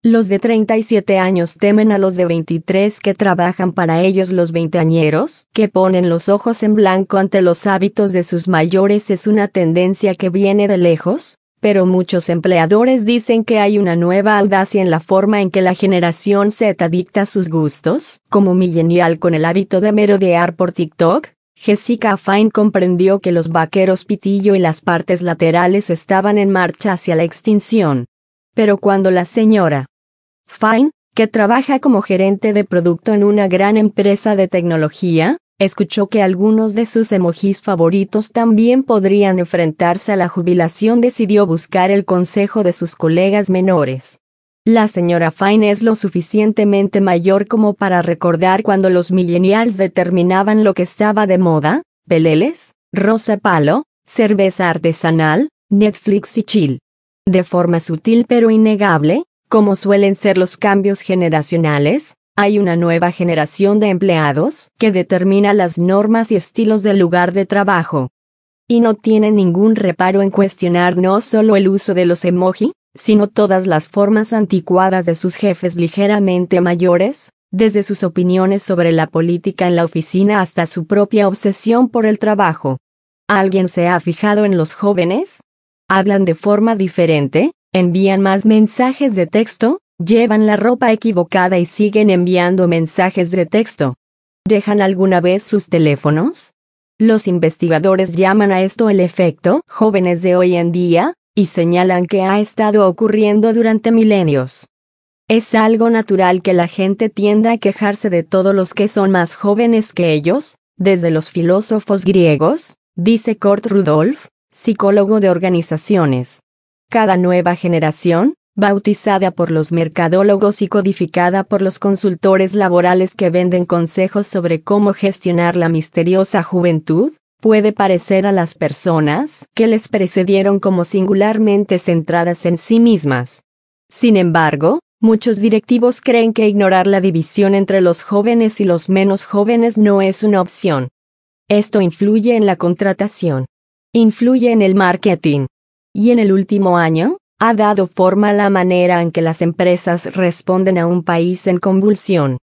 Los de 37 años temen a los de 23 que trabajan para ellos. Los veinteañeros, que ponen los ojos en blanco ante los hábitos de sus mayores, es una tendencia que viene de lejos, pero muchos empleadores dicen que hay una nueva audacia en la forma en que la generación Z dicta sus gustos, como millennial con el hábito de merodear por TikTok. Jessica Fine comprendió que los vaqueros pitillo y las partes laterales estaban en marcha hacia la extinción. Pero cuando la señora Fine, que trabaja como gerente de producto en una gran empresa de tecnología, escuchó que algunos de sus emojis favoritos también podrían enfrentarse a la jubilación, decidió buscar el consejo de sus colegas menores. La señora Fine es lo suficientemente mayor como para recordar cuando los millennials determinaban lo que estaba de moda: peleles, rosa palo, cerveza artesanal, Netflix y chill. De forma sutil pero innegable, como suelen ser los cambios generacionales, hay una nueva generación de empleados que determina las normas y estilos del lugar de trabajo. Y no tienen ningún reparo en cuestionar no solo el uso de los emoji, sino todas las formas anticuadas de sus jefes ligeramente mayores, desde sus opiniones sobre la política en la oficina hasta su propia obsesión por el trabajo. ¿Alguien se ha fijado en los jóvenes? Hablan de forma diferente, envían más mensajes de texto, llevan la ropa equivocada y siguen enviando mensajes de texto. ¿Dejan alguna vez sus teléfonos? Los investigadores llaman a esto el efecto jóvenes de hoy en día, y señalan que ha estado ocurriendo durante milenios. Es algo natural que la gente tienda a quejarse de todos los que son más jóvenes que ellos, desde los filósofos griegos, dice Kurt Rudolph, psicólogo de organizaciones. Cada nueva generación, bautizada por los mercadólogos y codificada por los consultores laborales que venden consejos sobre cómo gestionar la misteriosa juventud, puede parecer a las personas que les precedieron como singularmente centradas en sí mismas. Sin embargo, muchos directivos creen que ignorar la división entre los jóvenes y los menos jóvenes no es una opción. Esto influye en la contratación, influye en el marketing, y en el último año, ha dado forma a la manera en que las empresas responden a un país en convulsión.